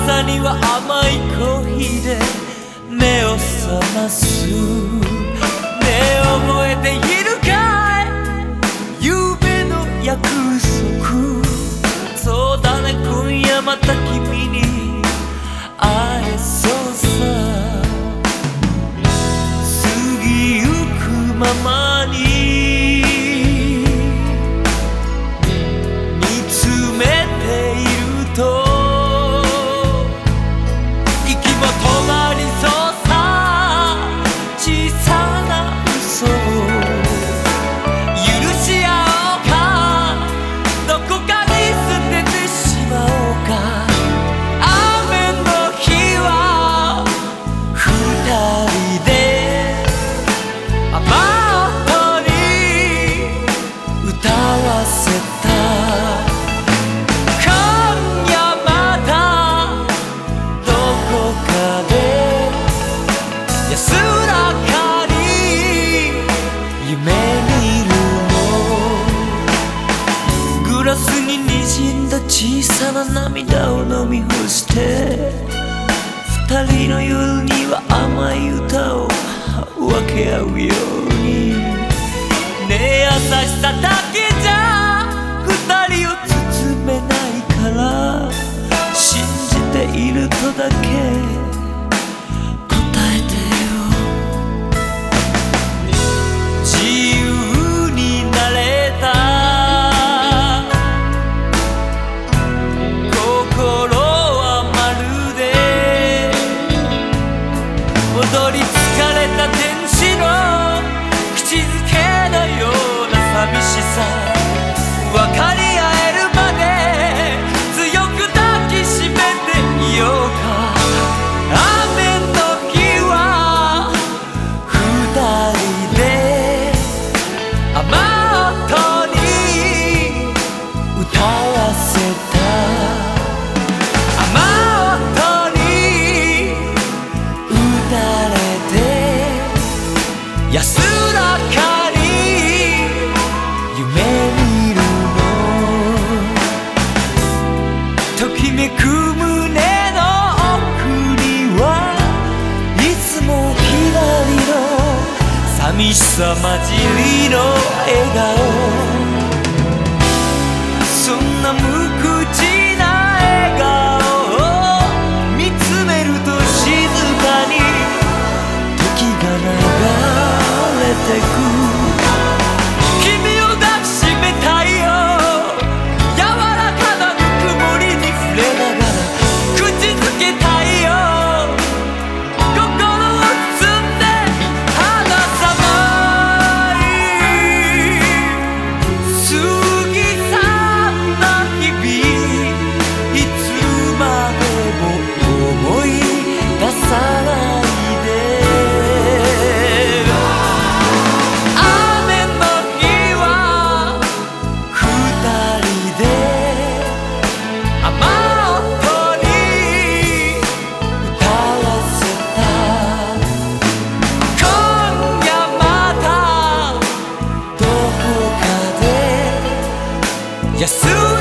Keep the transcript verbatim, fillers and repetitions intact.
朝には甘いコーヒーで目を覚ますねえ覚えているかい夢の約束そうだね今夜また君に会えそうさ過ぎゆくままに見つめていると息も止まりそうさ小さな嘘を許し合おうかどこかに捨ててしまおうか雨の日は二人で雨音に歌わせた今夜またどこかで安らかに夢見るのグラスに滲んだ小さな涙を飲み干して二人の夜には甘い歌を分け合うようにねえ優しさだけじゃ二人を包めないから信じているとだけ答えてよ自由になれた心はまるで踊り疲れた天使の口づけのような寂しさ分かり合えるまで強く抱きしめていようか雨の日は二人で雨音に歌わせた雨音に打たれて安らかに夢見るのときめく胸の奥にはいつもひらりの寂しさ混じりの笑顔そんな無口な笑顔を見つめると静かに時が流れてく君を抱きしめたいよ柔らかなぬくもりに触れながら口づけたいよ心を包んで離さない過ぎ去った日々いつまでも思い出さないで雨の日は二人で雨音に歌わせた今夜またどこかで安